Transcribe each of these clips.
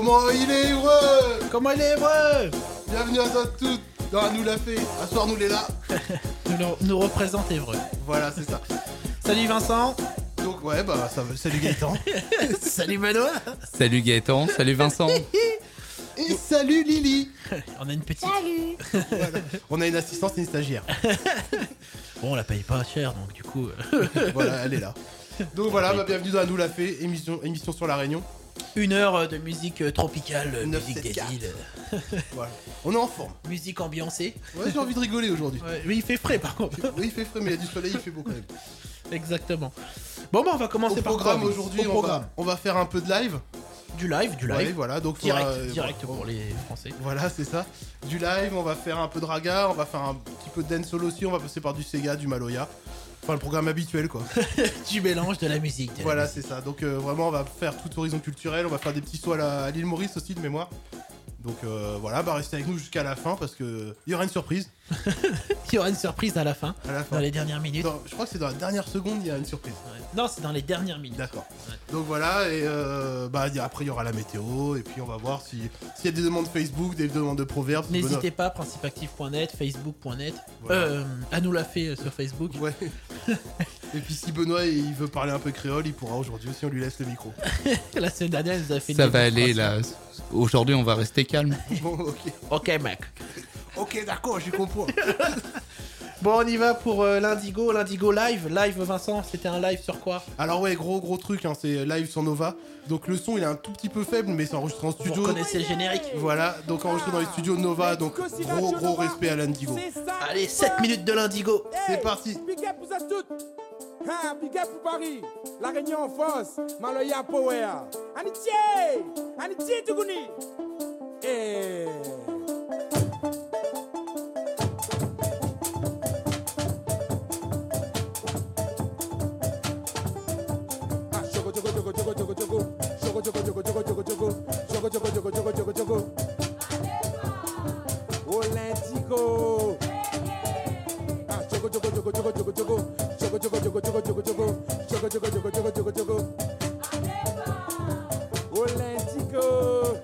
Comment il est heureux! Comment il est heureux! Bienvenue à tous dans Un Nous l'a fait. À soir, nous les là. nous représente Évreux. Voilà, c'est ça. Salut Vincent. Donc, ouais, bah, ça va. Salut Gaëtan. Salut Benoît. Salut Gaëtan, salut Vincent. Et salut Lily. On a une petite. Salut. Voilà. On a une assistante et une stagiaire. Bon, on la paye pas cher, donc du coup. Voilà, elle est là. Donc voilà, bah, bienvenue dans Un Nous l'a fait, émission sur la Réunion. 1 heure de musique tropicale, 9, musique 7, des 4. îles, Voilà. On est en forme. musique ambiancée. Ouais, j'ai envie de rigoler aujourd'hui. Ouais, mais il fait frais par contre. Oui, il fait frais, mais il y a du soleil, il fait beau quand même. Exactement. Bon, bah on va commencer Au par programme quoi, aujourd'hui, Au programme. on va faire un peu de live. Du live. Ouais, voilà, donc Direct voilà. pour les Français. Voilà, c'est ça. Du live, on va faire un peu de raga, on va faire un petit peu de dancehall aussi, on va passer par du Sega, du Maloya. Enfin, le programme habituel, quoi. Du mélange de la musique. Voilà, c'est ça. Donc, vraiment, on va faire tout horizon culturel, on va faire des petits sauts à l'île Maurice aussi, de mémoire. Donc, voilà, bah restez avec nous jusqu'à la fin, parce que il y aura une surprise. Il y aura une surprise à la fin, À la fin. dans les dernières minutes. Je crois que c'est dans la dernière seconde, il y a une surprise. Ouais. Non, c'est dans les dernières minutes. D'accord. Ouais. Donc voilà, et bah après il y aura la météo, et puis on va voir s'il y a des demandes Facebook, des demandes de proverbes. N'hésitez pas, principactif.net, facebook.net. Voilà. À nous l'a fait sur Facebook. Ouais. Et puis si Benoît il veut parler un peu créole, il pourra aujourd'hui aussi, on lui laisse le micro. La semaine dernière, il nous a fait une Ça va aller là. démonstration. Aujourd'hui, on va rester calme. Bon, ok. Ok, mec. Ok, d'accord, j'y comprends. Bon, on y va pour l'Indigo. L'Indigo live. Live, Vincent, c'était un live sur quoi? Alors ouais, gros truc, hein, c'est live sur Nova. Donc le son il est un tout petit peu faible, mais c'est enregistré en Vous studio. reconnaissez le générique? Voilà, donc enregistré dans les studios Nova, donc gros respect à l'Indigo. Allez, 7 minutes de l'Indigo. C'est parti. Big up pour ça toutes. Ha, big up pour Paris. La Réunion en force. Maloya Power. Anitié Tougouni. Eh. Ah, chogo, chogo, chogo, chogo, chogo, chogo. Chogo, chogo, chogo, chogo, chogo, chogo. Chogo, chogo, chogo, chogo, chogo, chogo. Oh, l'Indigo. Ah, chogo, chogo, chogo, chogo, chogo, chogo. Chogo, chogo, chogo, chogo, chogo, chogo. Chogo, chogo, chogo, chogo, chogo, chogo. Oh, l'Indigo.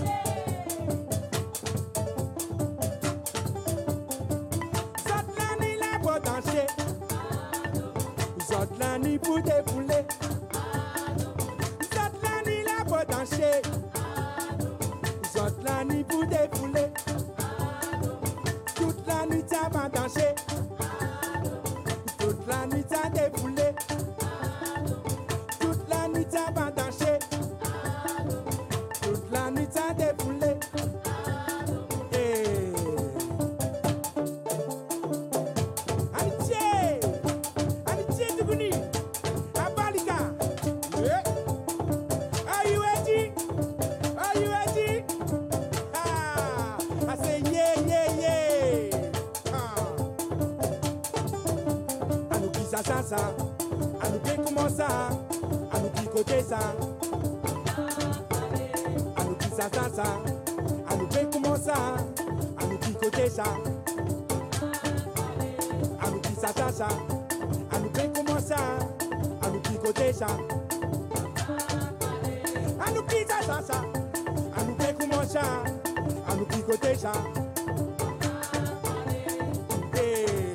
Zotlani la potanche. Zotlani pour débouler. Zotlani la potanche. Zotlani pour débouler. Toute la nuit ça va danser. Toute la nuit ça déboulé. Toute la nuit ça va danser. Toute la nuit ça déboulé. Eh. Amitié Tougouni. Abalika. Yeah. Are you ready? Are you ready? Ah, I say yeah. À nous qui ça, à nous qui comment ça, à nous qui côté ça. À nous qui ça, à nous qui comment ça, à nous qui côté ça. À nous qui ça, à nous qui comment ça, à nous qui côté ça. À nous qui ça, à nous qui comment ça, à nous qui côté ça. Hey.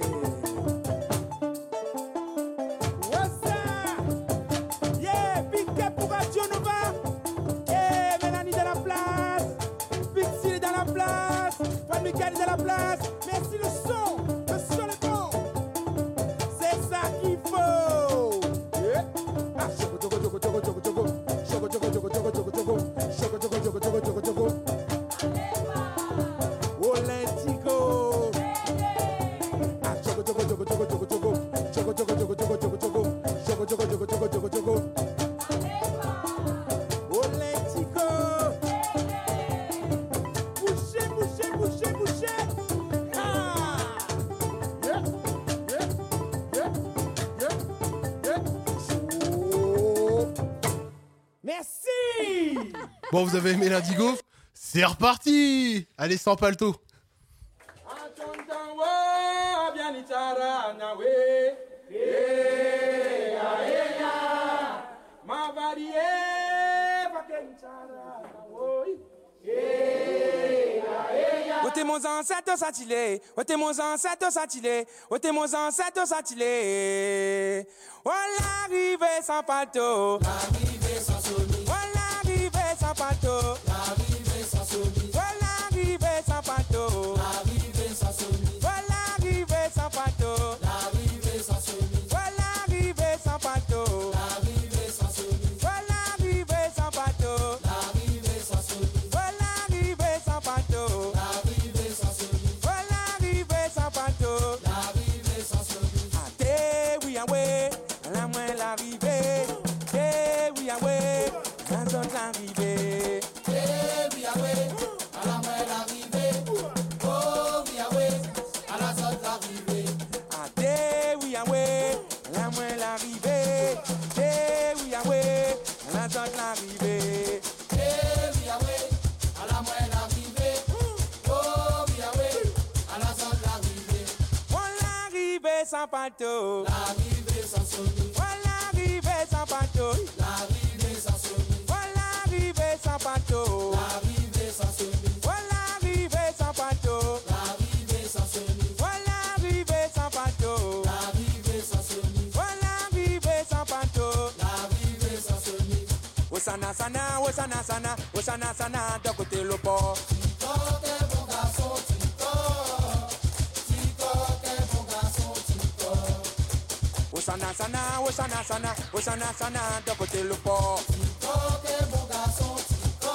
What's up? Yeah, big up pour Radio Nova. Yeah, Mélanie dans la place. Big Silly dans la place. Paul Michael dans la place. Merci le son est bon. C'est ça qu'il faut. Yeah. Ah, choco, choco, choco, choco, choco, choco. Choco, choco, choco, choco, choco, choco. Choco, choco, choco, choco, choco, choco. Oh, l'Indigo. Ah, choco, choco, choco, choco, choco, choco. Choco, choco, choco, choco, choco, choco. Choco, choco, choco, choco, choco, choco. Oh, l'Indigo. Bouchez. Ah. Yeah. Oh. Merci. Bon, vous avez aimé l'Indigo? C'est reparti. Allez, sans palto. Ma varie, va che t'es mon ancêtre satilé. Oh, t'es mon ancêtre satilé. Oh, t'es mon ancêtre satilé. Oh, l'arrivée sans pâteau. L'arrivée sans somme. Oh, l'arrivée sans pâteau. L'arrivée sans somme. Oh, l'arrivée sans pâteau. L'arrivée sans somme. Oh, l'arrivée sans pâteau. L'arrivée sans somme. Oh, l'arrivée sans pâteau. L'arrivée sans somme. Oh, l'arrivée sans pâteau. L'arrivée sans somme. Oh, l'arrivée sans pâteau. L'arrivée sans somme. Oh, l'arrivée sans pâteau. L'arrivée sans somme. Ah, t'es oui, ah ouais. La moins l'arrivée. T'es oui, ah ouais. La zone l'arrivée. T'es oui, ah ouais. À la moins l'arrivée. Oh oui, ah ouais. À la zone l'arrivée. Ah, t'es oui, ah ouais. La moins l'arrivée. T'es oui, ah ouais. La zone l'arrivée. T'es oui, ah ouais. À la moins l'arrivée. Oh oui, ah ouais. À la zone l'arrivée. On l'arrivée sans pâteau. L'arrivée sans somme. On l'arrivée sans pâteau. L'arrivée sans somme. On l'arrivée sans pâteau. L'arrivée sans somme. On l'arrivée sans pâteau. L'arrivée sans somme. On l'arrivée sans pâteau. L'arrivée sans somme. On l'arrivée sans pâteau. L'arrivée sans somme. Osana sana, osana sana, osana sana, de côté le port. Tico, t'es bon garçon, Tico. Tico, t'es bon garçon, Tico. Osana sana, osana sana, osana sana, de côté le port. Tico, t'es bon garçon, Tico.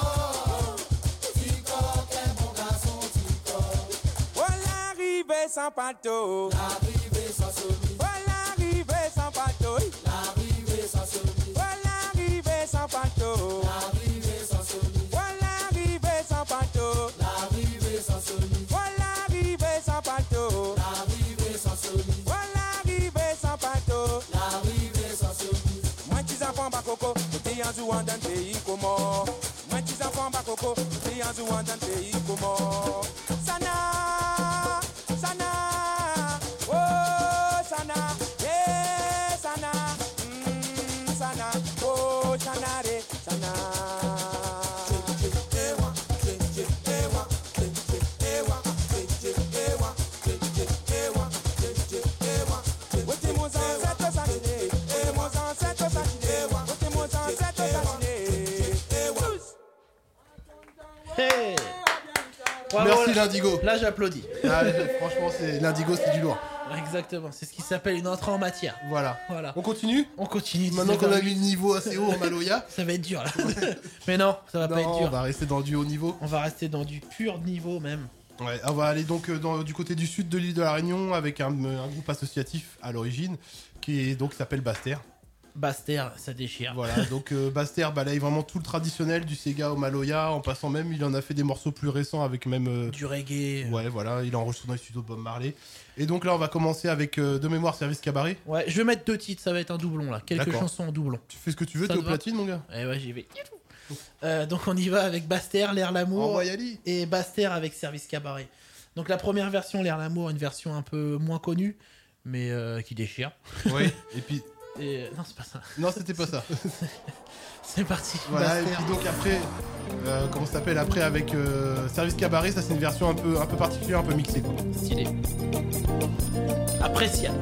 Tico, t'es bon garçon, Tico. Oh, l'arrivée sans pâteau. L'arrivée sans somme. Oh, l'arrivée sans pâteau. L'arrivée sans somme. Oh, l'arrivée sans pâteau. L'arrivée sans somme. Oh, l'arrivée sans pâteau. L'arrivée sans somme. Oh, l'arrivée sans pâteau. L'arrivée sans somme. Oh, l'arrivée sans pâteau. L'arrivée sans somme. Moi, tu enfants bakoko, t'es en jouant dans le pays comment. Moi, tu enfants bakoko, t'es en jouant dans le pays comment. Sana, sana, oh sana, eh sana, sana, oh sana re, sana. Hey. Bravo, Merci l'Indigo. Là, j'applaudis. Ah, franchement, l'Indigo, c'est du lourd. Exactement, c'est ce qui s'appelle une entrée en matière. Voilà. Voilà. On continue. On continue. Maintenant qu'on a mis le niveau assez haut en Maloya. Ça va être dur là. Mais non, ça va pas être Non, dur. on va rester dans du haut niveau. On va rester dans du pur niveau même. Ouais, on va aller donc du côté du sud de l'île de la Réunion avec un groupe associatif à l'origine qui s'appelle Basse-Terre. Basse-Terre, ça déchire. Voilà, donc Basse-Terre balaye vraiment tout le traditionnel du Sega au Maloya, en passant même, il en a fait des morceaux plus récents avec même... Du reggae. Ouais, voilà, il a enregistré dans les studios de Bob Marley. Et donc là, on va commencer avec, de mémoire, Service Cabaret. Ouais, je vais mettre 2 titres, ça va être un doublon là. Quelques D'accord. chansons en doublon. Tu fais ce que tu veux, Ça t'es te au va platine, mon gars. Ouais, j'y vais. Donc on y va avec Basse-Terre, L'Air L'amour. Envoie Yali. Et Basse-Terre avec Service Cabaret. Donc la première version, L'Air L'amour, une version un peu moins connue, mais qui déchire. Oui, et puis... Et... Non, c'est pas ça. Non, c'était pas ça. C'est parti. Voilà, et Basse-Terre. puis donc après, comment ça s'appelle après avec Service Cabaret, ça c'est une version un peu particulière, un peu mixée quoi. Stylé. Appréciable.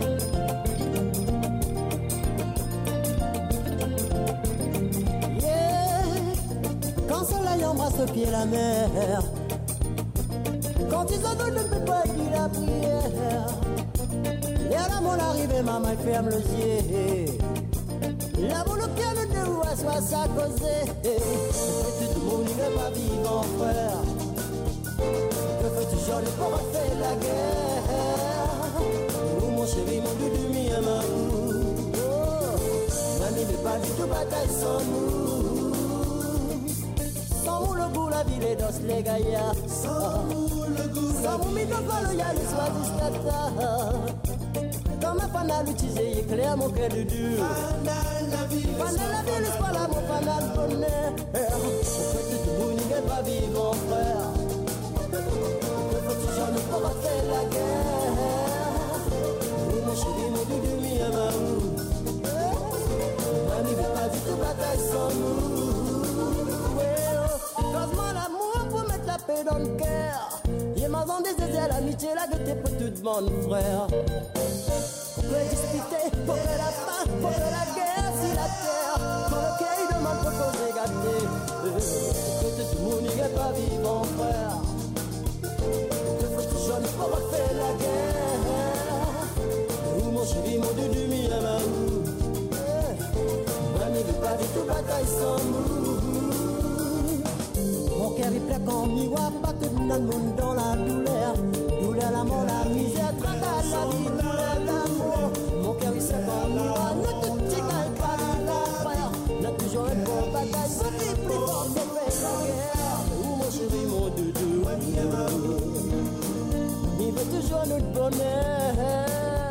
Yeah. Quand le soleil embrasse au pied la mer, quand ils entendent ne peut pas dire la prière, et à la mon arrivée, maman ferme les yeux. La volonté de où à soi ça causé. Tout le monde ne pas vivre en frère. Que fais-tu genre pour faire la guerre? Oh mon chéri, mon doudou, mi amour. Mamie ne pas du tout bataille sans nous. Sans nous le goût, la ville est dans les gaillards. Sans nous le goût, sans nous mi dans le y'a le soir jusqu'à tard. Comme un fanal utilisé, éclaire mon cœur de dur. Fanal la vie, l'espoir, l'amour, fanal bonheur. Petit bout, n'y a pas vivre, mon frère. Petit jeune, ne pourra faire la guerre. Oh mon chéri, mon doudou, mi amour. Mamie veut pas du tout bataille sans nous. Cause mon amour pour mettre la paix dans le cœur. Il m'avons désiré l'amitié là de tes pour tout le monde, frère. On peut discuter pour que la fin, pour que la guerre si la terre, pour lequel il demande pour qu'on s'égate. Que tout le monde n'est pas vivant, frère. Que faut que jeune pour refaire la guerre. Où mon chéri, mon doudou, mi amour. Moi, ne veux pas du tout bataille sans nous. Mon cœur est plein quand miroir, pas que dans le monde dans la douleur. Douleur, la mort, la misère, travail, la vie, douleur, l'amour. Mon cœur est plein quand miroir, ne te tigaille pas de la frère. N'a toujours un bon bataille, ce qui est plus fort que fait la guerre. Où mon chéri, mon doudou, il veut toujours notre bonheur.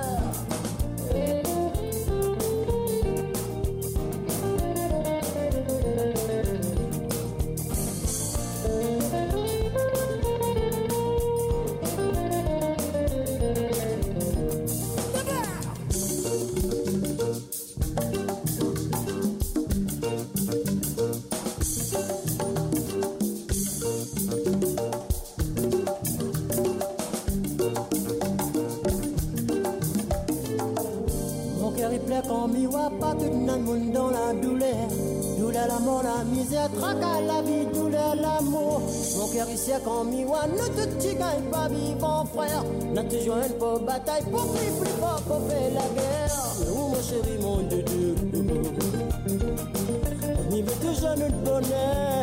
Quand miroir, pas tout dans le monde dans la douleur. Douleur, la mort, la misère, tracas, la vie, douleur, l'amour. Mon cœur ici quand miroir, ne te tigaille pas vivant, frère. N'a toujours une pour bataille, pour plus fort, pour faire la guerre. Où mon chéri, mon doudou, on y veut toujours notre bonheur.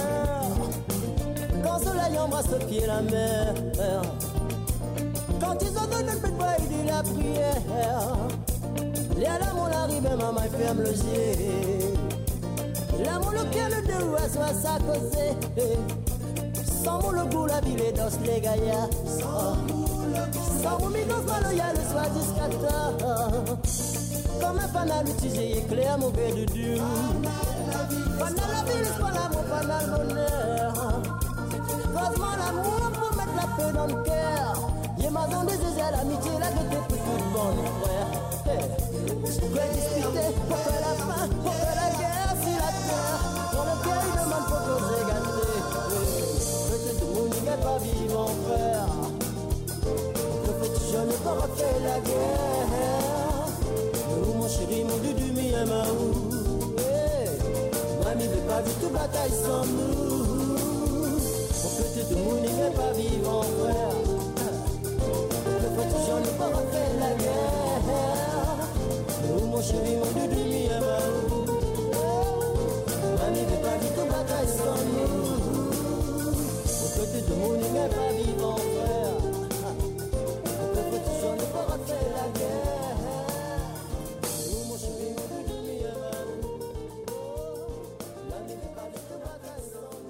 Quand soleil embrasse le pied la mer. Quand ils ont donné le petit bois, il dit la prière. L'amour arrive, maman ferme le yeux. L'amour le cœur le deux soit sa cause. Sans mon le goût la ville est dans les gaillards. Sans mon mignon maloya le soir discrète. Comme un fanal utilisé éclair mon bébé de Dieu. Fanal la ville c'est pas l'amour, fanal bonheur. Cause l'amour pour mettre la paix dans le cœur. Y'a ma zone des ailes, l'amitié là de tes petites bonnes frères. Je peux discuter pour que la fin, pour que la guerre si la terre. Dans le cœur il demande pour qu'on s'égate. Peut-être tout le monde n'est pas vivant, frère. Le petit jeune n'est pas refait la guerre. Où mon chéri, mon doudou, mi amaou. Mamie veut pas du tout bataille sans nous. Peut-être tout le monde n'est pas vivant, frère. Le petit jeune n'est pas refait la guerre. Où mon chéri, mon doudou, mi amaou. Mamie veut pas du tout bataille sans nous. Peut-être tout le monde n'est pas vivant, frère. Le petit jeune n'est pas refait la guerre. Où mon chéri, mon doudou, mi amaou. Mamie veut pas du tout bataille sans nous.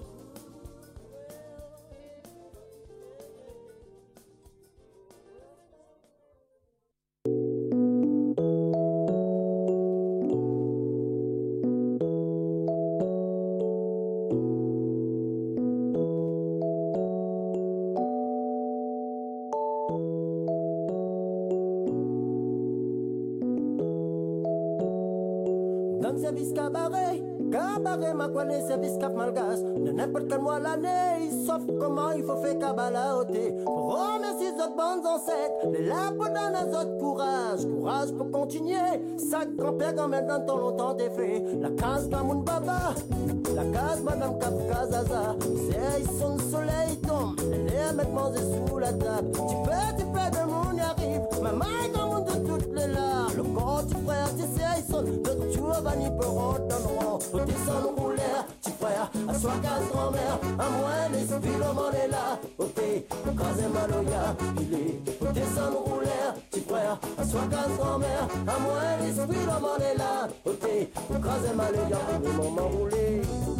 Service cabaret, cabaret m'a connu service cap malgache. De n'importe quel mois l'année, sauf comment il faut faire cabala ôter. Pour remercier les autres bonnes ancêtres, les lapes dans les autres courage. Courage pour continuer, sac grand-père quand même dans ton longtemps t'es fait. La case Mamoun Baba, la case Madame Kafkazaza. C'est ils sont le soleil tombe, les mettre manger sous la table. Tu peux de monde y arrive, maman est dans le monde de toutes les larmes. Le grand petit frère, tu sais, ils sont de tout Vani peut rentrer dans le rang. Au descend nous rouler, petit frère, à soi casse grand-mère. À moins l'esprit, l'homme est là. Ok, au cas et maloya, il est. Au descend nous rouler, petit frère, à soi casse grand-mère. À moins l'esprit, l'homme est là. Ok, au cas et maloya, le moment roulé.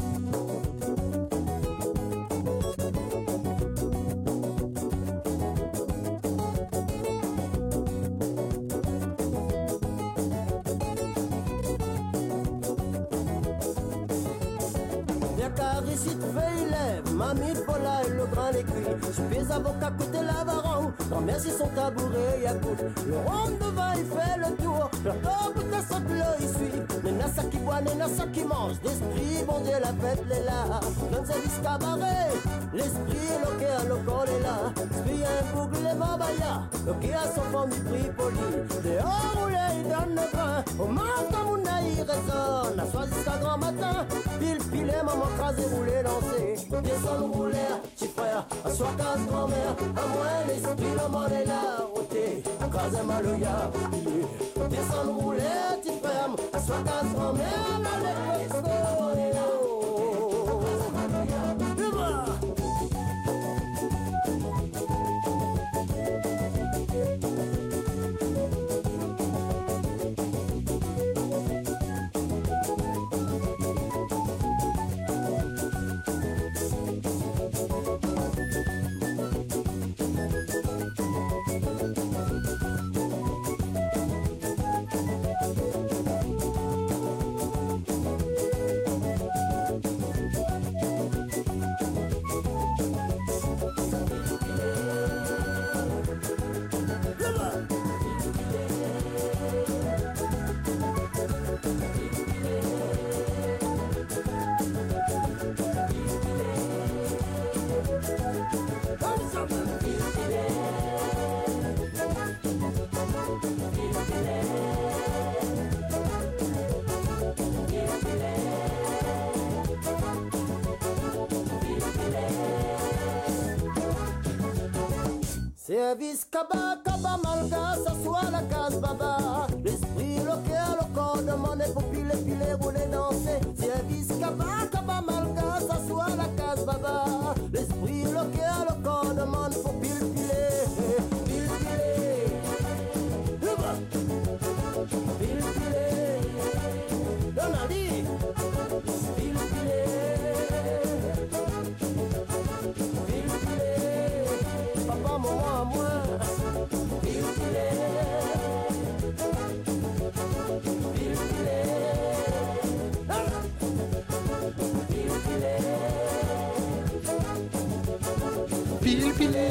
Mamie Paula et le grand écrit. Je suis avocat côté l'avaron. Grand merci son tabouret y a goût. Le rhum devant il fait le tour. Le top de sa bleu il suit. Les nasa qui boit, les nasa qui mange. L'esprit bon Dieu la fête les là. Dans service cabaret. L'esprit est le cœur, le corps. molela, spia un boucle les babaya, le qui a son fond du Tripoli. Dehors roulé, il donne le grain, au matin mon il résonne, à soir jusqu'à grand matin, pile pile, maman crasé, roulé, lancé, descend rouler, petit frère, à soir casse grand-mère, à moins l'esprit, le molela, roté, crasé maloya, descend rouler, petit frère, à soir casse grand-mère, la lettre, Service Kaba, Kaba Malga, s'assoit la case baba. L'esprit local, le corps demande pour piler, piler, rouler, danser. Service Kaba, Kaba Malga, s'assoit la case baba. L'esprit local, le corps demande pour piler, piler, piler, piler. Piler, piler. On a dit, piler, piler. Papa, maman, moi, pile filet, pile filet, pile filet, Pile filet.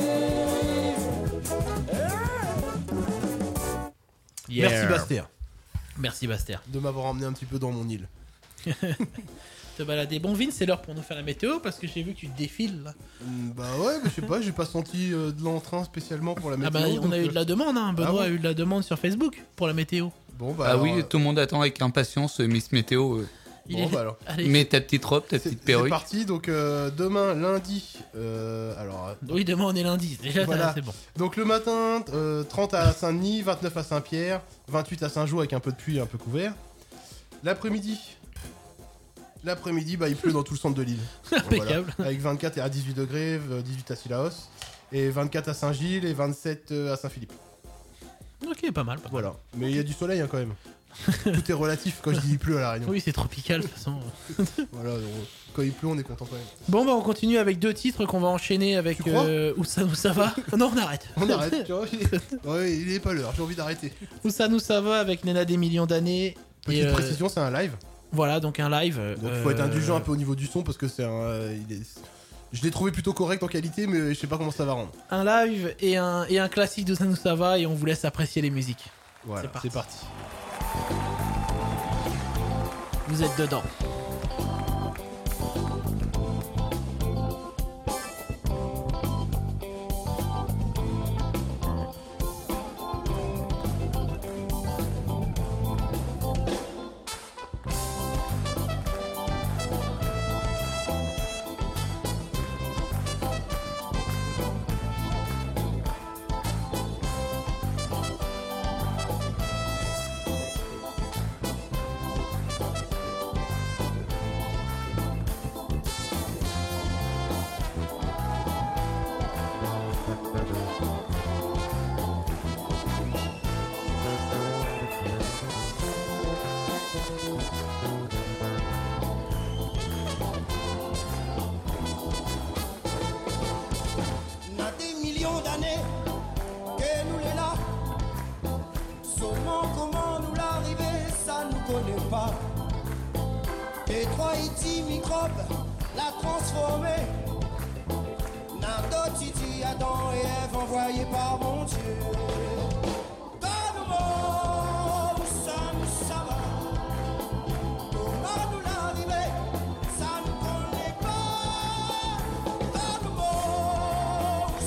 Yeah. Merci Baster Merci Baster. de m'avoir emmené un petit peu dans mon île. Te balader. Bon Vin, c'est l'heure pour nous faire la météo parce que j'ai vu que tu défiles là. Bah ouais, mais je sais pas, j'ai pas senti de l'entrain spécialement pour la Ah météo. bah on donc, a eu de la demande, hein. Benoît Ah ouais. a eu de la demande sur Facebook pour la météo. Bon bah Ah alors, oui, tout le monde attend avec impatience Miss Météo. Il bon, est... bah alors. Allez. Mets ta petite robe, ta C'est petite c'est perruque. parti, donc demain lundi, alors Oui, demain on est lundi. Déjà Voilà. c'est bon. donc le matin 30 à Saint-Denis, 29 à Saint-Pierre, 28 à Saint-Jean avec un peu de pluie et un peu couvert. L'après-midi, bah, il pleut dans tout le centre de l'île. Donc, Impeccable. voilà. Avec 24 à 18 degrés, 18 à Sillaos, et 24 à Saint-Gilles et 27 à Saint-Philippe. Ok, pas mal. Pas mal. Voilà. Mais il y a du soleil hein, quand même. Tout est relatif quand je dis il pleut à La Réunion. Oui, c'est tropical de toute façon. Voilà, donc, quand il pleut, on est content quand même. Bon bah on continue avec deux titres qu'on va enchaîner avec Tu crois Où ça va. Non, on arrête. On arrête, tu vois. Ouais, il est pas l'heure, j'ai envie d'arrêter. Où ça va avec Nena des millions d'années. Petite Et, précision, c'est un live. Voilà, donc un live. Donc il faut être indulgent un peu au niveau du son parce que c'est un. Je l'ai trouvé plutôt correct en qualité, mais je sais pas comment ça va rendre. Un live et un classique de ça va et on vous laisse apprécier les musiques. Voilà, C'est c'est parti. Vous êtes dedans. N'a des millions d'années que nous les là. Seulement comment nous l'arriver, ça nous connaît pas. Détroit Haïti microbe l'a transformé. N'a d'autres Titi Adam et Ève envoyés par mon Dieu. Donne-moi où ça va. Comment nous l'arriver, ça nous connaît pas. Donne-moi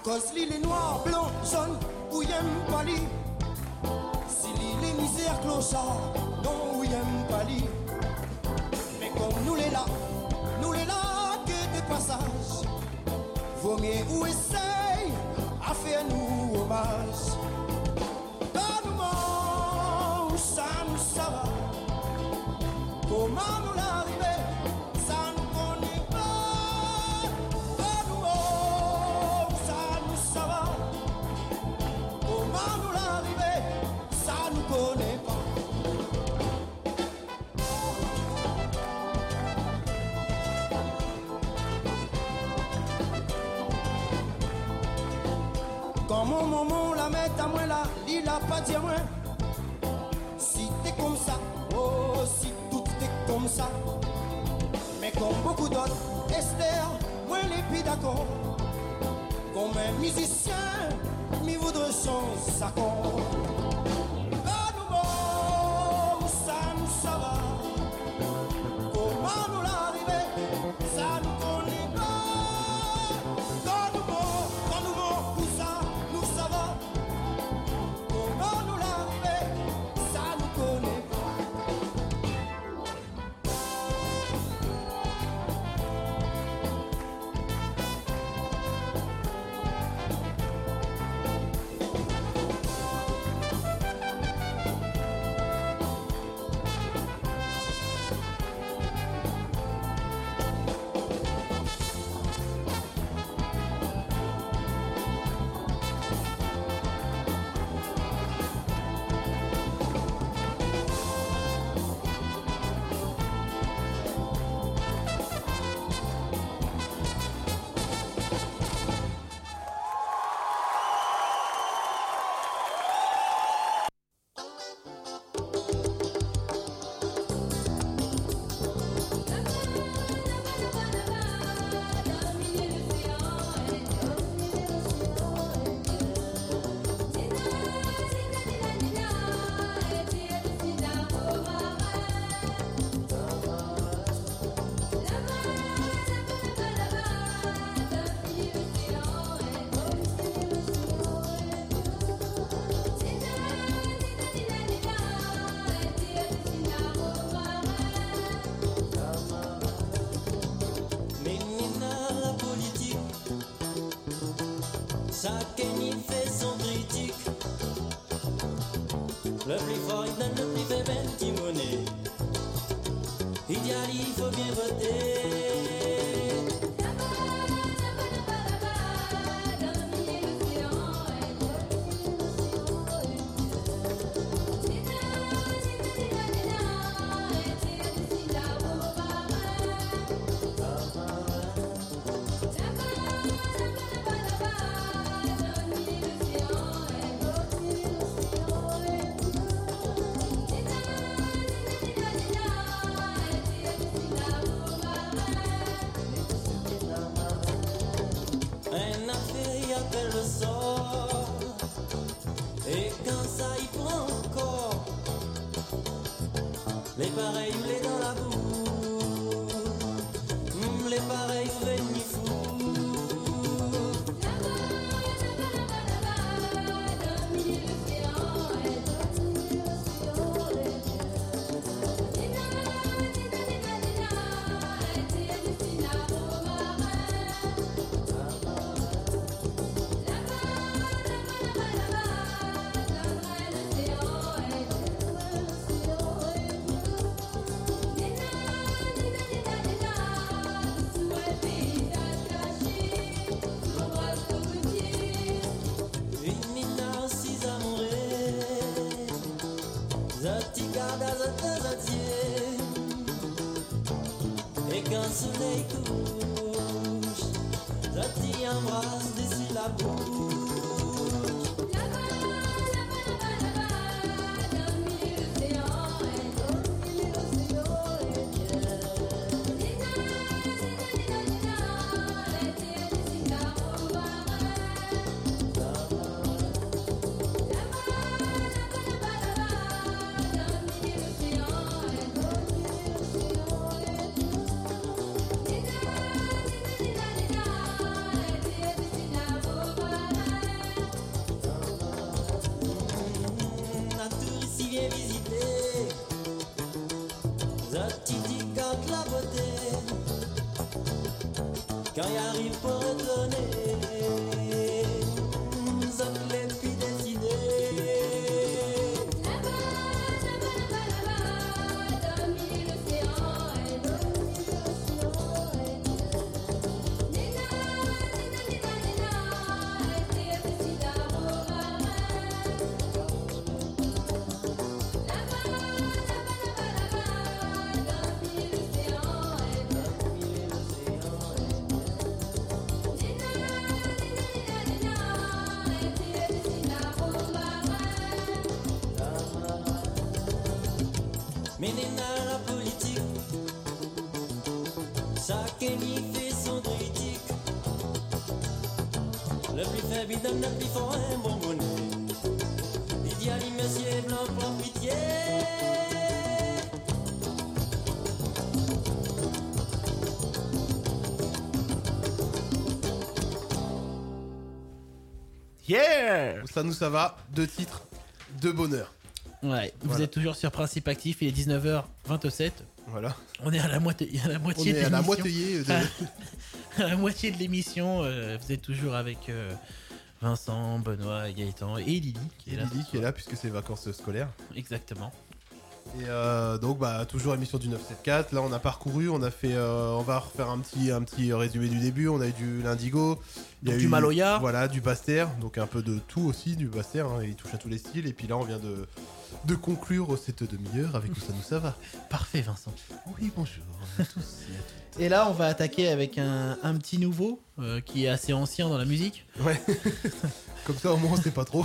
Cause l'île est noire, blanc, jaune, ou y'aime pas l'île. Si l'île est misère, clochard, non, ou y'aime pas l'île. Mais comme nous les là que de passage, vaut mieux ou essaye à faire nous hommage. Donne-moi où ça nous ça va, comment nous l'arriver, ça nous connaît pas. Donne-moi où ça nous ça va, comment nous l'arriver, ça nous connaît pas. Quand mon maman la met à moi là, il a pas dit à moi. Si t'es comme ça, oh, si tout est comme ça. Mais comme beaucoup d'autres, Esther, moi les plus d'accord. Comme un musicien, m'y voudrait changer sa corde. Donne-moi où ça nous ça va, comment nous l'arriver, ça nous connaît pas. Donne-moi où ça nous ça va, comment nous l'arriver, ça nous connaît pas. Chacun y fait son critique. Le plus fort il donne, le plus faible timoné. Idéal, il faut bien voter. Un affaire y appelle le sort. Et quand ça y prend encore, les pareils les dans la boue, les pareils venus fous. Et quand le soleil couche, ça t'y embrasse d'ici la bouche. Bye. Chacun y fait son critique. Le plus faible il donne, le plus fort un bon bonnet. Il dit à lui monsieur blanc pour pitié. Yeah! Ça va, 2 titres, 2 bonheurs. Ouais, vous Voilà. êtes toujours sur Principe Actif, il est 19h27. Voilà. On est à la moitié, On de est à la l'émission. moitié de... À la moitié de l'émission, vous êtes toujours avec Vincent, Benoît, Gaëtan et Lily qui est là. Lily qui est là puisque c'est les vacances scolaires. Exactement. Et donc toujours émission du 974. Là on a parcouru, on a fait, on va refaire un petit résumé du début. On a eu du Lindigo, il y a Donc eu du Maloya. voilà, du Bastère, donc un peu de tout aussi du Bastère. Hein, il touche à tous les styles. Et puis là on vient de conclure cette demi-heure avec Où ça va. Parfait, Vincent. Oui, bonjour à tous et à toutes. Et là, on va attaquer avec un petit nouveau qui est assez ancien dans la musique. Ouais. Comme ça au moins on sait pas trop.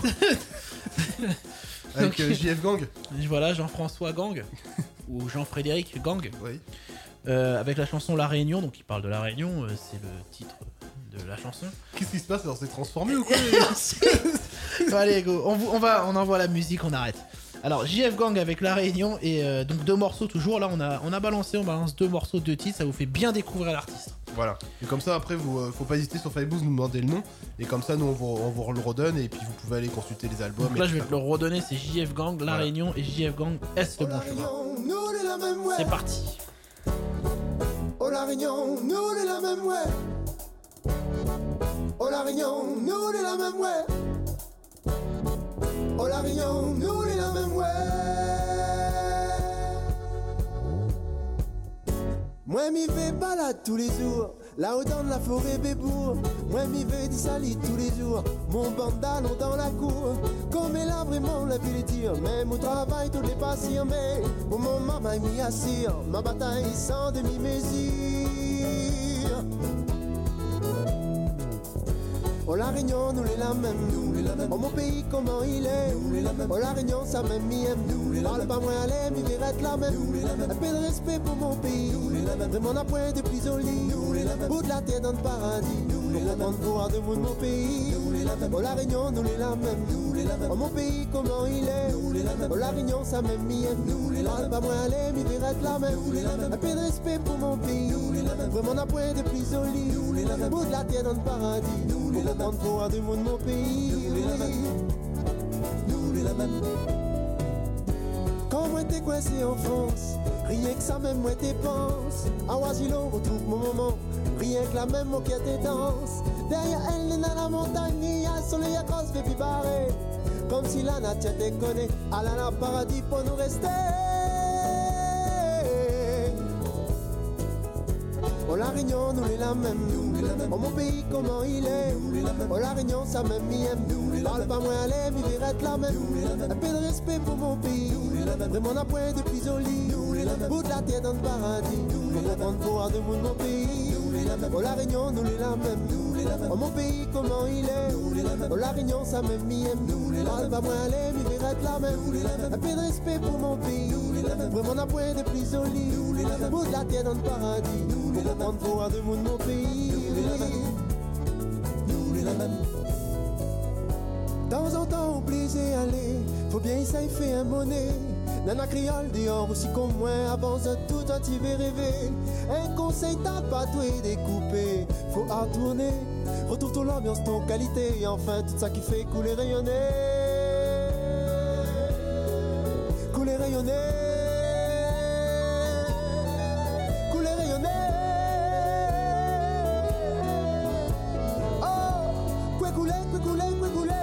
Avec Donc- JF Gang. Voilà, Jean-François Gang ou Jean-Frédéric Gang Oui. avec la chanson La Réunion. Donc, il parle de La Réunion, c'est le titre de la chanson. Qu'est-ce qui se passe alors? C'est transformé ou quoi? Bon, allez, go, on envoie la musique, on arrête. Alors, JF Gang avec La Réunion et donc 2 morceaux toujours. Là, on balance 2 morceaux, 2 titres, ça vous fait bien découvrir l'artiste. Voilà. Et comme ça, après, faut pas hésiter sur Facebook, nous demander le nom. Et comme ça, nous, on vous le redonne. Et puis, vous pouvez aller consulter les albums. Donc et là, tout je vais ça. te le redonner, c'est JF Gang, La Voilà. Réunion et JF Gang Est le bon chemin. Nous on est la même ouais. C'est parti. Oh la Réunion, nous on est la même ouais. Oh la Réunion, nous on est la même ouais. Oh la Réunion, nous on est la même ouais. Moi m'y vais balade tous les jours, là-haut dans la forêt Bébourg. Moi m'y vais d'Issali tous les jours, mon bandalon dans la cour. Comme elle a vraiment la vie les tire, même au travail tous les patients. Mais pour mon maman m'y assire, ma bataille sans demi-mesure. Oh la Réunion, nous les la même, nous les la même. Oh mon pays, comment il est, nous les la même. Oh la Réunion, ça même m'y aime, nous les la même. Parle pas moins à l'aime, il verrait la même, nous les la même. Un peu de respect pour mon pays, nous les la même. Vraiment n'a point de plus au lit, nous les la même. Bout de la terre dans le paradis, nous les la même. Pouvoir de mon pays, nous les la même. Oh la Réunion, nous les la même, nous les la même. Oh mon pays, comment il est, nous les la même. Oh la Réunion, ça même m'y aime, nous les la même. Parle pas moins à l'aime, il verrait la même, nous les la même. Un peu de respect pour mon pays, nous les la même. Vraiment n'a point de plus au lit, nous les la même. Bout de la terre dans le paradis, nous les la même. Pouvoir de mon pays, nous les la même. Nous les la même. Quand moi t'es coincé en France, rien que ça même moi t'es pense. À Oisillon retrouve mon moment, rien que la même moquette et danse. Derrière elle dans la montagne, il y a le soleil à cause fait barré. Comme si la nature déconne, à la paradis pour nous rester. Oh la Réunion, nous les la même, nous les la même. Oh mon pays, comment il est, nous les la même. Oh la Réunion, ça même m'y aime, nous les la même. Parle pas moins à l'aime, il verrait la même, nous les la même. Un peu de respect pour mon pays, nous les la même. Vraiment n'a point de plus au lit, nous les la même. Bout de la terre dans le paradis, nous les la même. Pouvoir de mon pays, nous les la même. Oh la Réunion, nous les la même, nous les la même. Oh mon pays, comment il est, nous les la même. Oh la Réunion, ça même m'y aime, nous les la même. Parle pas moins à l'aime, il verrait la même, nous les la même. Un peu de respect pour mon pays, nous les la même. Vraiment n'a point de plus au lit, nous les la même. Bout de la terre dans le paradis, nous les la même. Pouvoir de mon pays, nous les la même. Nous les la même. Temps en temps, obligé aller, faut bien ça y fait un monnaie. Nana créole dehors aussi comme moi, avance tout un petit rêver. Un conseil t'as pas tout et découpé, faut à tourner. Retrouve ton ambiance, ton qualité, et enfin tout ça qui fait couler rayonner. Couler rayonner. Couler rayonner. Oh, quoi couler, quoi couler, quoi couler.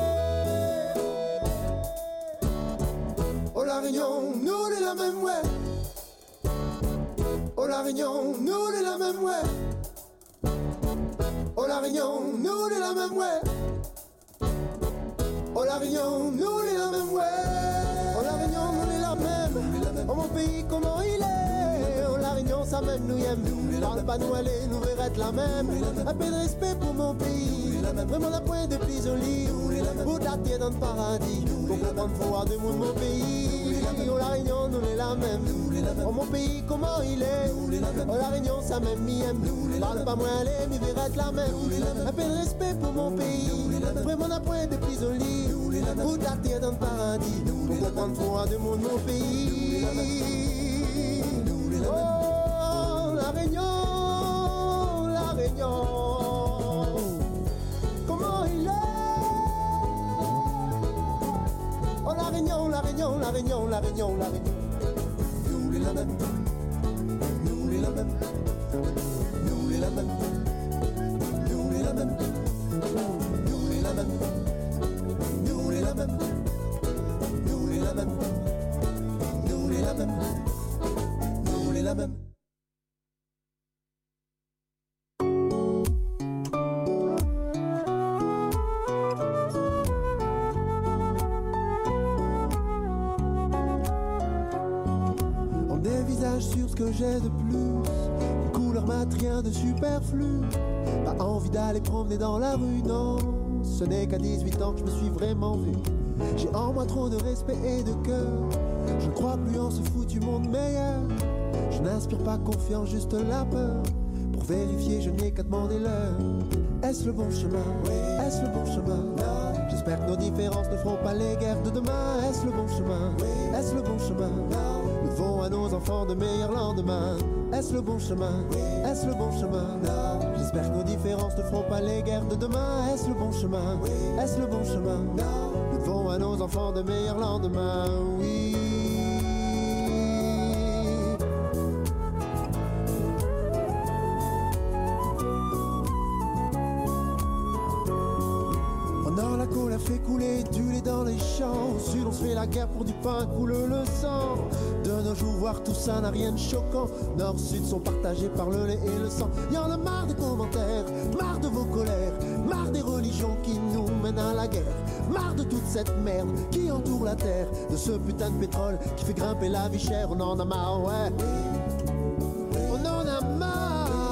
Oh la Réunion, nous les la même ouais. Oh la Réunion, nous les la même ouais. Oh la Réunion, nous les la même ouais. Oh la Réunion, nous les la même ouais. Oh la Réunion, nous les la même. Oh mon pays, comment il est. Oh la Réunion, ça même nous aime. Parle pas nous aller, nous verrons la même. Un peu de respect pour mon pays. Vraiment la pointe de plus au lit. Bout de la terre dans le paradis. Pour comprendre pouvoir de mon pays. Oh la Réunion, nous les la même. Oh mon pays, comment il est? Oh la Réunion, ça m'aime, m'y aime. Parle pas moins, allez, m'y verra être la même. Un peu de respect pour mon pays. Vraiment d'un point de prisonnier. Pour la terre dans le paradis. Pour comprendre foi de mon pays. Oh la Réunion, la Réunion. Comment il est? Oh la Réunion, la Réunion, la Réunion, la Réunion, la Réunion. Nous les la même. Nous les la même. Nous les la même. Nous les la même. Nous les la même. Nous les la même. Nous les la même. Nous les la même. Nous les la même. On dévisage sur ce que j'ai de plus. Une couleur mate, rien de superflu. Pas envie d'aller promener dans la rue, non. Ce n'est qu'à 18 ans que je me suis vraiment vu. J'ai en moi trop de respect et de cœur. Je ne crois plus en ce foutu monde meilleur. Je n'inspire pas confiance, juste la peur. Pour vérifier, je n'ai qu'à demander l'heure. Est-ce le bon chemin? Est-ce le bon chemin? J'espère que nos différences ne feront pas les guerres de demain. Est-ce le bon chemin? Est-ce le bon chemin? Nous devons à nos enfants de meilleurs lendemains. Est-ce le bon chemin? Est-ce le bon chemin? J'espère que nos différences ne feront pas les guerres de demain. Est-ce le bon chemin? Est-ce le bon chemin? Nous devons à nos enfants de meilleurs lendemains. Oui. La colère fait couler du lait dans les champs. Au sud on se fait la guerre pour du pain, coule le sang. De nos jours voir tout ça n'a rien de choquant. Nord-sud sont partagés par le lait et le sang. Y'en a marre des commentaires, marre de vos colères, marre des religions qui nous mènent à la guerre. Marre de toute cette merde qui entoure la terre. De ce putain de pétrole qui fait grimper la vie chère. On en a marre, ouais. On en a marre.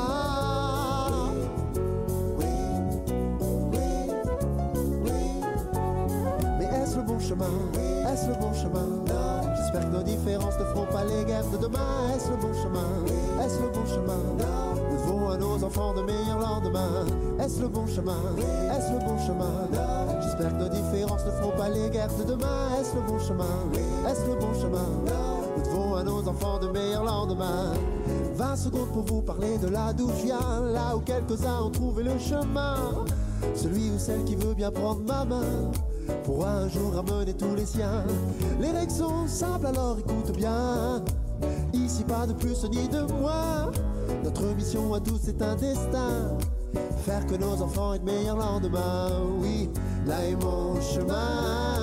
Est-ce le bon chemin? Est-ce le bon chemin? J'espère que nos différences ne feront pas les guerres de demain. Est-ce le bon chemin? Est-ce le bon chemin? Nous devons à nos enfants de meilleurs lendemains. Est-ce le bon chemin? Est-ce le bon chemin? J'espère que nos différences ne feront pas les guerres de demain. Est-ce le bon chemin? Est-ce le bon chemin? Nous devons à nos enfants de meilleurs lendemains. 20 secondes pour vous parler de là d'où je viens. Là où quelques-uns ont trouvé le chemin. Celui ou celle qui veut bien prendre ma main pour un jour ramener tous les siens. Les règles sont simples, alors écoute bien. Ici pas de plus ni de moins. Notre mission à tous c'est un destin. Faire que nos enfants aient de meilleurs lendemains. Oui, là est mon chemin.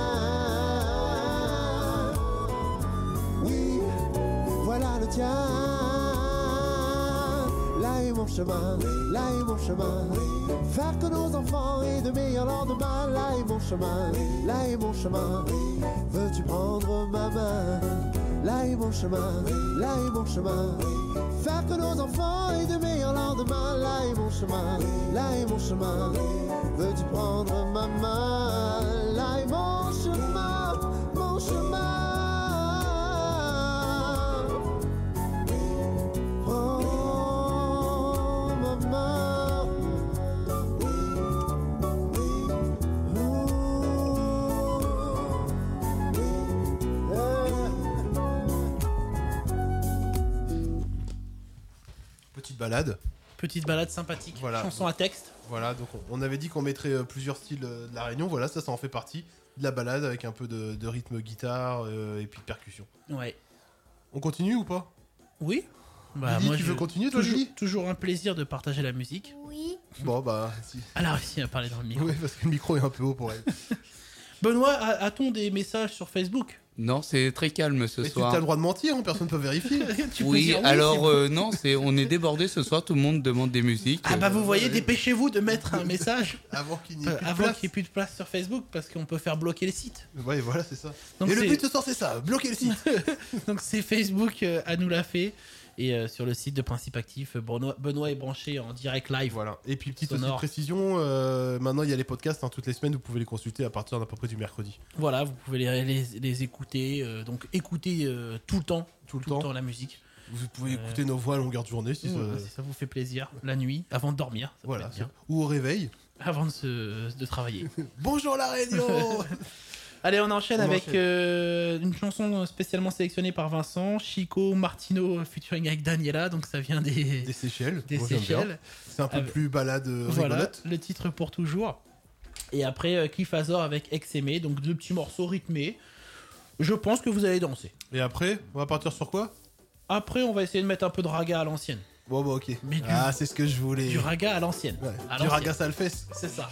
Oui, voilà le tien. Là est mon chemin, là est mon chemin. Faire que nos enfants aient de meilleurs lendemains. Là est mon chemin, là est mon chemin. Veux-tu prendre ma main? Là est mon chemin, là est mon chemin. Faire que nos enfants aient de meilleurs lendemains. Là est mon chemin, là est mon chemin. Veux-tu prendre ma main? Là est mon chemin, mon chemin. Petite balade sympathique, voilà. Chanson à texte. Voilà, donc on avait dit qu'on mettrait plusieurs styles de la Réunion. Voilà, ça en fait partie de la balade avec un peu de rythme guitare et puis de percussion. Ouais. On continue ou pas? Oui. Bah, Lily, tu veux continuer toi, Lily? Toujours un plaisir de partager la musique. Oui. Bon bah... Si. Elle a réussi à parler dans le micro. Oui, parce que le micro est un peu haut pour elle. Benoît, a-t-on des messages sur Facebook? Non, c'est très calme ce Mais soir. tu as le droit de mentir, hein, personne ne peut vérifier. Tu peux Oui, dire alors non, on est débordé ce soir, tout le monde demande des musiques. Ah bah vous voyez, ouais. Dépêchez-vous de mettre un message Avant qu'il n'y ait plus de avant place. qu'il n'y ait plus de place sur Facebook parce qu'on peut faire bloquer les sites. Ouais, voilà, c'est ça. Donc et le c'est- but ce soir, c'est ça, bloquer le site. Donc c'est Facebook à nous l'a fait. Et sur le site de Principe Actif, Benoît est branché en direct live. Voilà. Et puis petite Sonore. aussi précision, maintenant il y a les podcasts toutes les semaines, vous pouvez les consulter à partir d'à peu près du mercredi. Voilà, vous pouvez les écouter. Donc écoutez tout le temps la musique. Vous pouvez écouter nos voix à longueur de journée si Voilà, si ça vous fait plaisir, la nuit, avant de dormir. Ça peut voilà, être bien. ou au réveil. Avant de travailler. Bonjour la Réunion. Allez, on enchaîne On avec enchaîne. une chanson spécialement sélectionnée par Vincent, Chico Martino featuring avec Daniela, donc ça vient des Seychelles. des Moi, j'aime bien. Seychelles. C'est un peu Avec- plus balade Voilà, rigolote. le titre pour toujours. Et après, Cliff Hazard avec Ex-Aimé, donc 2 petits morceaux rythmés. Je pense que vous allez danser. Et après, on va partir sur quoi? Après, on va essayer de mettre un peu de raga à l'ancienne. Bon, bah ok. Mais c'est ce que je voulais. Du raga à l'ancienne. Ouais, À du l'ancienne. raga salfès. C'est ça.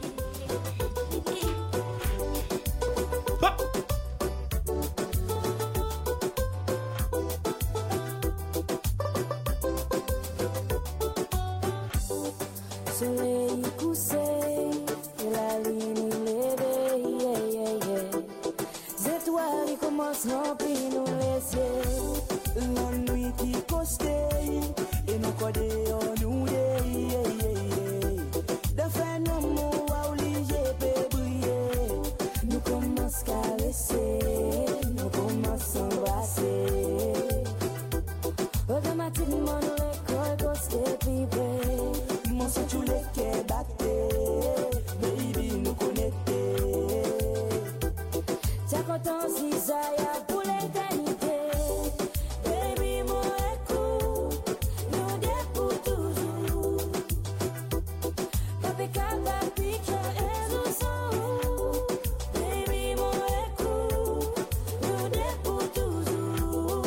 Soleil couché, et la lune levée, yeah, yeah, yeah. Les étoiles commencent à remplir nous les cieux. La nuit qui coste et nous codons nous yeah, yeah, yeah. De faire nos mots à obligé de briller. Nous commençons à caresser, nous commençons à embrasser. Automatiquement, nous les costés privés. Mon sang tous les quais battés, baby nous connectés. T'as content si ça y a pour l'éternité. Baby, mon écoute, nous deux pour toujours. Papi, papi, et nous sommes. Baby, mon écoute, nous deux pour toujours.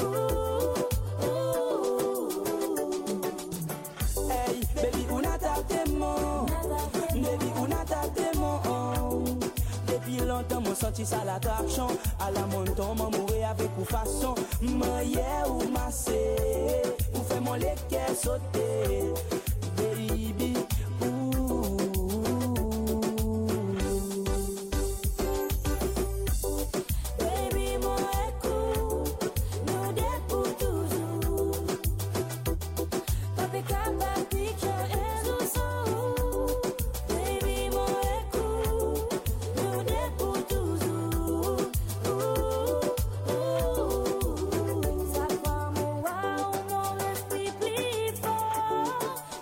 Hey, baby, on attaque tes mots. Baby, on attaque tes mots. Depuis longtemps, mon senti ça l'attraction. À la montagne, mon mourir avec ou façon. M'aïe ou massé. Ou fait mon lait sauter. Baby, ouh. Baby, mon écoute, nous deux pour toujours. Papi, papi, et nous sommes. Baby, mon écoute, nous deux pour toujours. Sa femme, wow, mon esprit plus fort.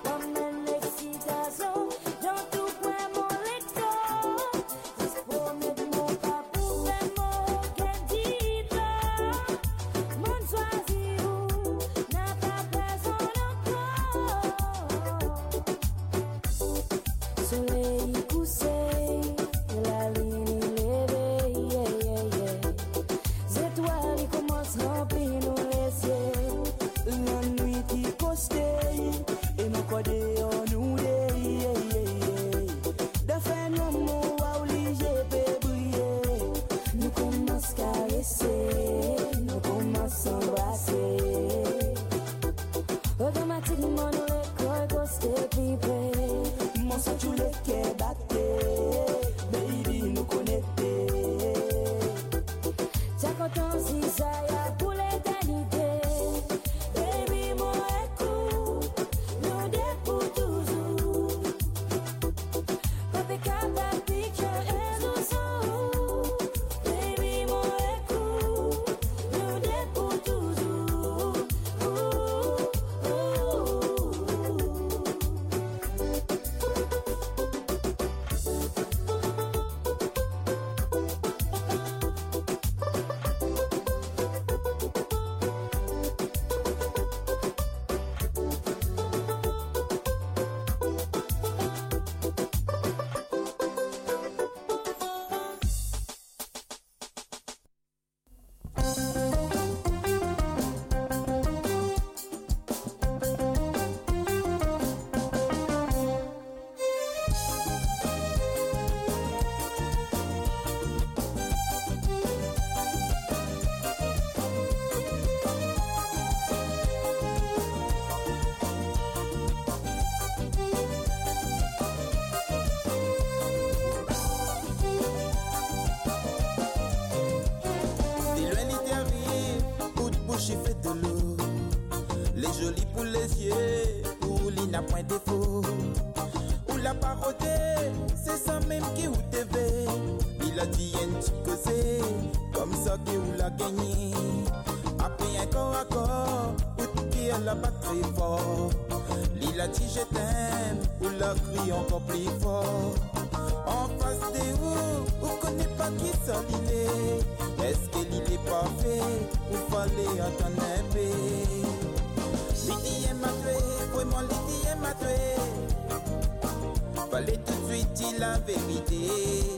joli pour les yeux, pour lui n'a point défaut. Ou la parodée, c'est ça même qui ou TV. Il a dit un petit causé, comme ça que ou l'a gagné. Après un corps à corps, ou qui elle a battu très fort. Il a dit je t'aime, ou l'a crié encore plus fort. En face de où connaît pas qui ça il est. Est-ce qu'il est pas fait, ou fallait attendre un peu. Lydie m'a tué, vraiment Lydie m'a tué. Fallait tout de suite dire la vérité.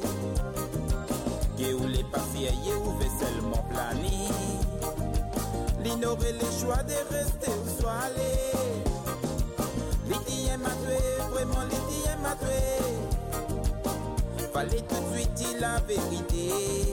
Que où les papiers ou seulement plané. L'ignorer les choix de rester ou soit aller. Lydie m'a tué, vraiment Lydie m'a tué. Fallait tout de suite dire la vérité.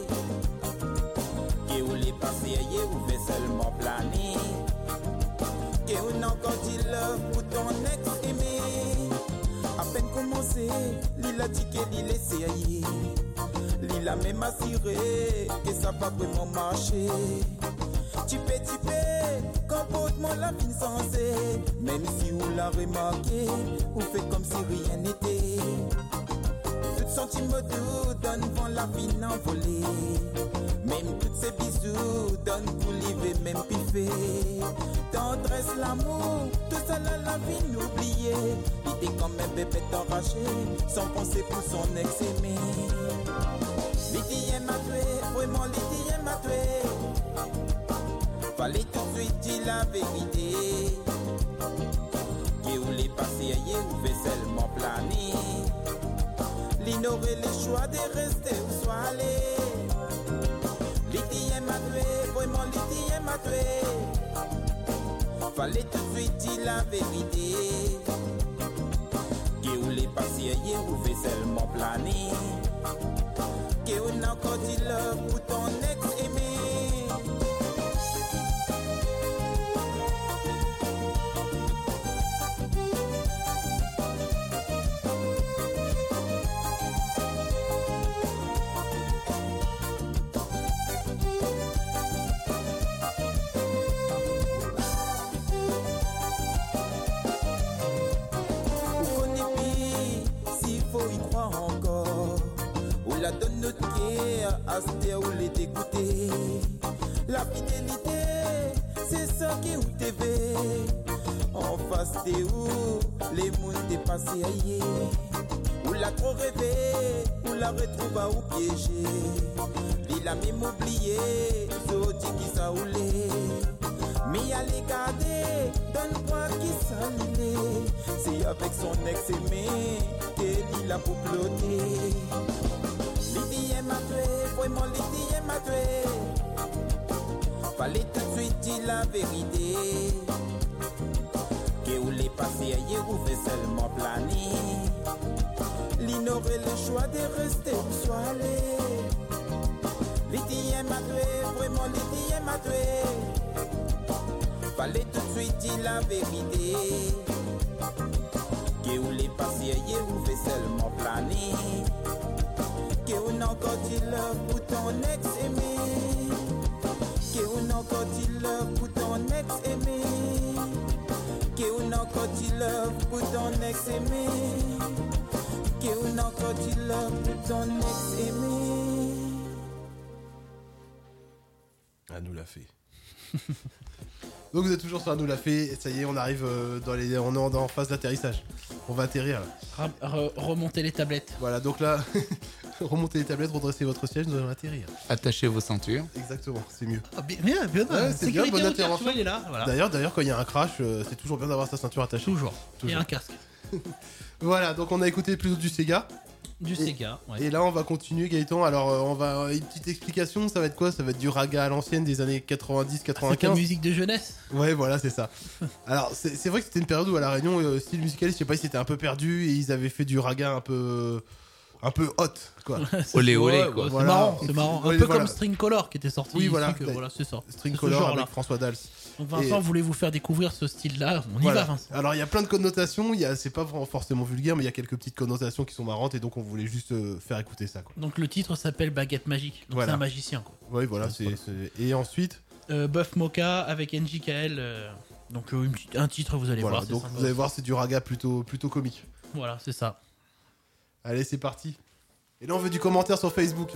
Que où les papiers ou seulement plané. Que où n'a encore dit love pour ton ex-aimé. À peine commencé, l'il a dit qu'il laissait ailler. L'il a même assuré que ça va vraiment marcher. Tu peux, comportement la fin sensée. Même si vous l'a remarqué, vous faites comme si rien n'était. Tout sentiment doux donne vent la fin envolée. Même tous ces bisous donnent pour livrer, même piffé. Tendresse, l'amour, tout ça là la vie n'oublier. Il était comme un bébé enragé, sans penser pour son ex-aimé. Lydie m'a tué, vraiment Lydie m'a tué. Fallait tout de suite dire la vérité. Qui où les passés ailleurs ou fait seulement planer. L'ignorer les choix de rester ou soit aller. Lydie m'a tué, vraiment Lydie m'a tué. Fallait tout de suite dire la vérité. Qui où les passés ailleurs ou fait seulement planer. Qui où n'a encore dit love pour ton ex-aimé. La donne notre guerre, à ce où les dégoûter. La fidélité, c'est ça qui est où t'es en face de où les mondes dépassés ailleurs. Où l'a trop rêvé, où la retrouve à où piéger. Il a même oublié, so dit qui ça oulé. Mais à les garder, donne-moi qui ça l'île. C'est avec son ex-aimé qu'il a pour ploter. Lydie m'a tué, vraiment Lydie m'a tué. Fallait tout de suite dire la vérité. Que où les passés ailleurs ou fait seulement planer. L'ignorer le choix de rester ou soit aller. Lydie m'a tué, vraiment Lydie m'a tué. Fallait tout de suite dire la vérité. Que où les passés ailleurs ou fait seulement planer. Que on a encore dit love pour ton ex-aimé. Que on a encore dit love pour ton ex-aimé. Que on a encore dit love pour ton ex-aimé. Que on a encore dit love pour ton ex-aimé. Ah, nous l'a fait. Donc vous êtes toujours sur un nous l'a fait. Ça y est, on arrive on est en phase d'atterrissage. On va atterrir là. Remonter les tablettes. Voilà, donc là, remontez les tablettes, redressez votre siège, nous allons atterrir. Attachez vos ceintures. Exactement, c'est mieux. Ah, bien, Ouais, c'est bien, bonne intervention. Il est là, voilà. D'ailleurs, quand il y a un crash, c'est toujours bien d'avoir sa ceinture attachée. Toujours. Et un casque. Voilà, donc on a écouté plutôt du Sega. Sega, ouais. Et là, on va continuer, Gaëtan. Alors, une petite explication, ça va être quoi? Ça va être du raga à l'ancienne des années 90-95. C'est la musique de jeunesse. Ouais, voilà, c'est ça. Alors, c'est vrai que c'était une période où à La Réunion, style musical, je sais pas si c'était un peu perdu et ils avaient fait du raga un peu hot, quoi. Olé, olé, quoi. Voilà. C'est marrant. Un Ouais, peu voilà. comme String Color qui était sorti. Oui, ici, voilà. voilà, c'est ça. String C'est ce Color genre-là. avec François Dals. Donc Vincent voulait vous faire découvrir ce style-là. On y Voilà. va, Vincent. Alors il y a plein de connotations, c'est pas forcément vulgaire, mais il y a quelques petites connotations qui sont marrantes et donc on voulait juste faire écouter ça, quoi. Donc le titre s'appelle Baguette Magique. Donc Voilà. c'est un magicien, quoi. Oui, voilà, et ensuite Buff Mocha avec NJKL Donc un titre, vous allez Voilà, voir. donc sympa. vous allez voir, c'est du raga plutôt comique. Voilà, c'est ça. Allez, c'est parti. Et là, on veut du commentaire sur Facebook.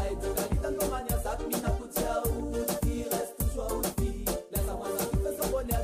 Ou la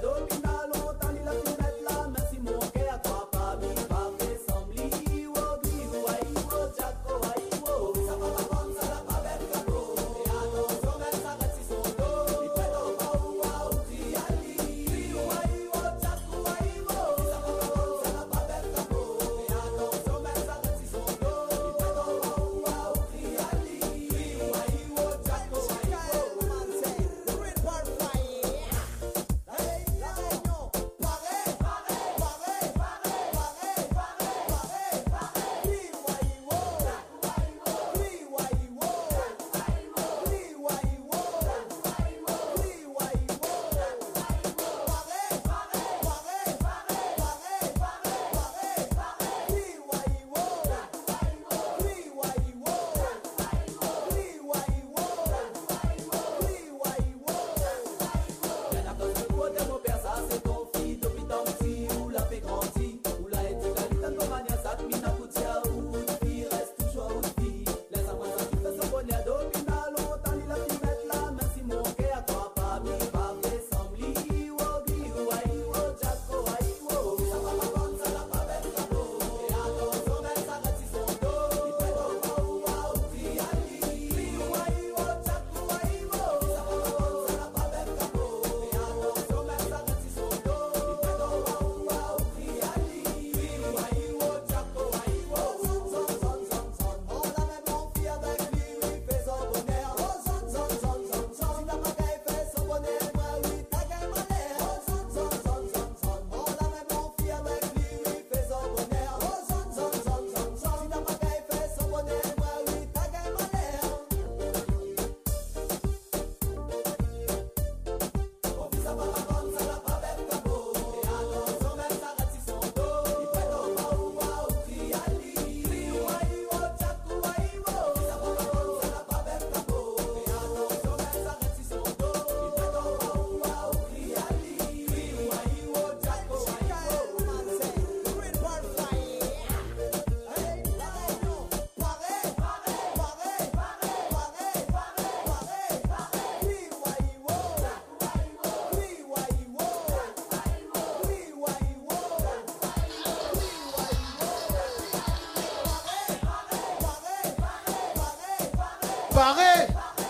paraît.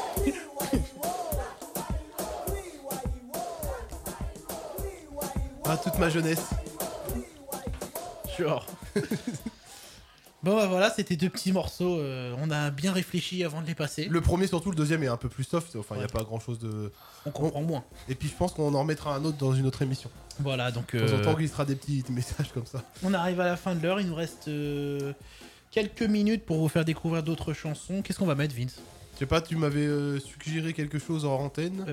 Ah, toute ma jeunesse. Genre. Bon bah voilà, c'était 2 petits morceaux. On a bien réfléchi avant de les passer. Le premier surtout, le deuxième est un peu plus soft. Enfin, il n'y a pas grand chose de. On comprend moins. Et puis je pense qu'on en remettra un autre dans une autre émission. Voilà, donc. De temps en temps, on glissera des petits messages comme ça. On arrive à la fin de l'heure. Il nous reste quelques minutes pour vous faire découvrir d'autres chansons. Qu'est-ce qu'on va mettre, Vince? Je sais pas, tu m'avais suggéré quelque chose hors antenne.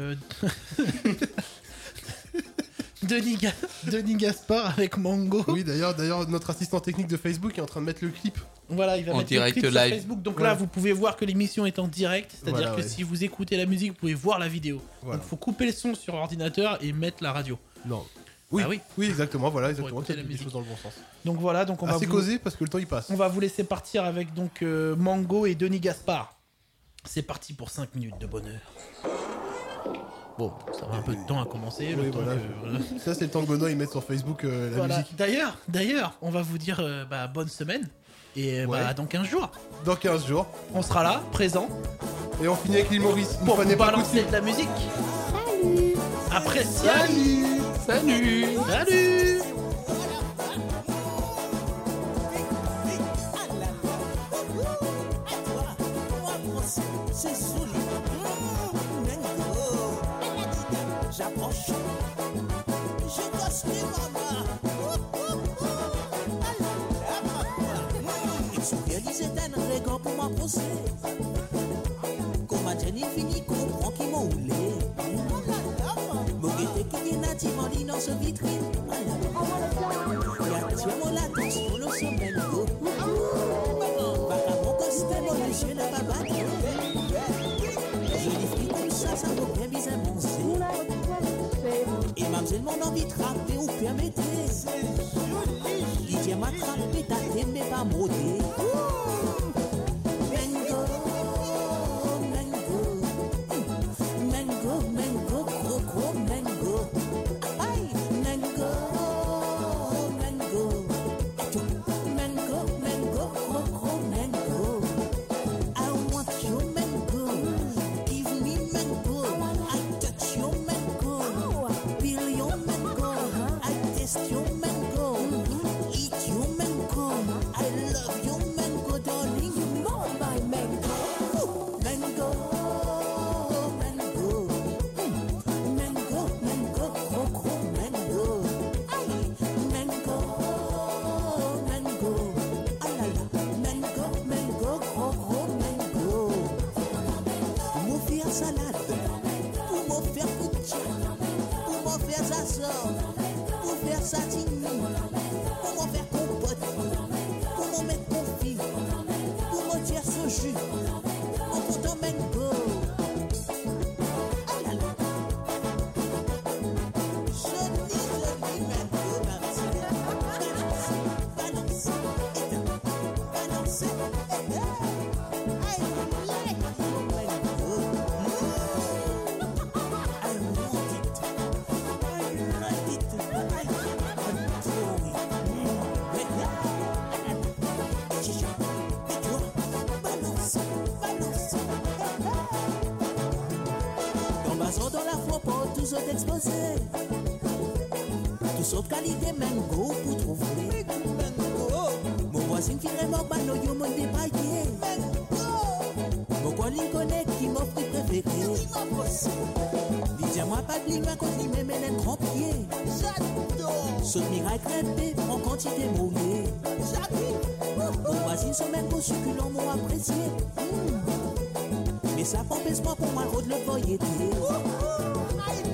Denis Gaspard avec Mango. Oui, d'ailleurs, notre assistant technique de Facebook est en train de mettre le clip. Voilà, il va En mettre direct le clip sur live. Facebook. Donc Voilà. là, vous pouvez voir que l'émission est en direct. C'est-à-dire Voilà, que ouais. si vous écoutez la musique, vous pouvez voir la vidéo. Voilà. Donc il faut couper le son sur ordinateur et mettre la radio. Non. Oui, Ah oui. oui, exactement, voilà, exactement. écouter Tu as la dit des musique. choses dans le bon sens. Donc voilà, donc on va Assez vous... causé parce que le temps il passe. On va vous laisser partir avec donc Mango et Denis Gaspard. C'est parti pour 5 minutes de bonheur. Bon, ça va un peu de temps à commencer. Oui, le temps voilà. que- Ça, c'est le temps que Benoît il met sur Facebook la Voilà. musique. D'ailleurs, on va vous dire bonne semaine. Et Ouais. dans 15 jours, Dans 15 jours. on sera là, présent, Et on finit avec l'île Maurice. Une pour fois vous n'est pas balancer coutume. de la musique. Salut. Appréciable. Salut. Salut. C'est solide. J'approche. Je gosse les mamas. Il se réalise un regard pour m'approcher. Comme ma Jenny fini, comprend qui m'a roulé. Moguette qui est nativement dit dans ce vitrine. Y'a tiens mon attention, le sommet de go. Baka mon costume, mon monsieur n'a pas battu. Je dis fille comme ça vaut bien bizarre mon zé. Et mademoiselle mon envie de trapper ou permettez. Il tient ma trappe et ta tête mais pas modée. Mango, mango, mango, mango, gros gros mango. Aïe, mango, mango, mango, mango, gros gros mango. I want your mango, give me mango. I touch your mango, feel your mango. I taste your mango, eat your mango. I love your mango, darling. You know my mango. Mango, mango, mango, mango, gros gros mango. Aïe, mango, mango. Ah là là, mango, mango, gros gros mango. Pour me faire salade, pour me faire poutine, pour me faire zazzor, pour faire satine, pour me faire compote, pour me mettre confit, pour me tirer ce jus, en pourtant mango. Ah là là. Joli, joli mango, Martine. Balance, balance, I like your mango. I want it. I like it. I adore it. Chicha, balance, balance. Dans dans la foi pour tous autres exposés. Tous autres qualités mango pour trouver. Mon voisin qui vraiment pas nos yo mon dépaillé. Mon collègue connaît qui m'offre préféré. Dis moi pas de lima quand il me met les grands pieds. J'adore. Saute miracle crêpé en quantité moulée. Mon voisin sont même beaux succulents m'ont apprécié. Mais ça m'empêche pas pour moi de le voyer.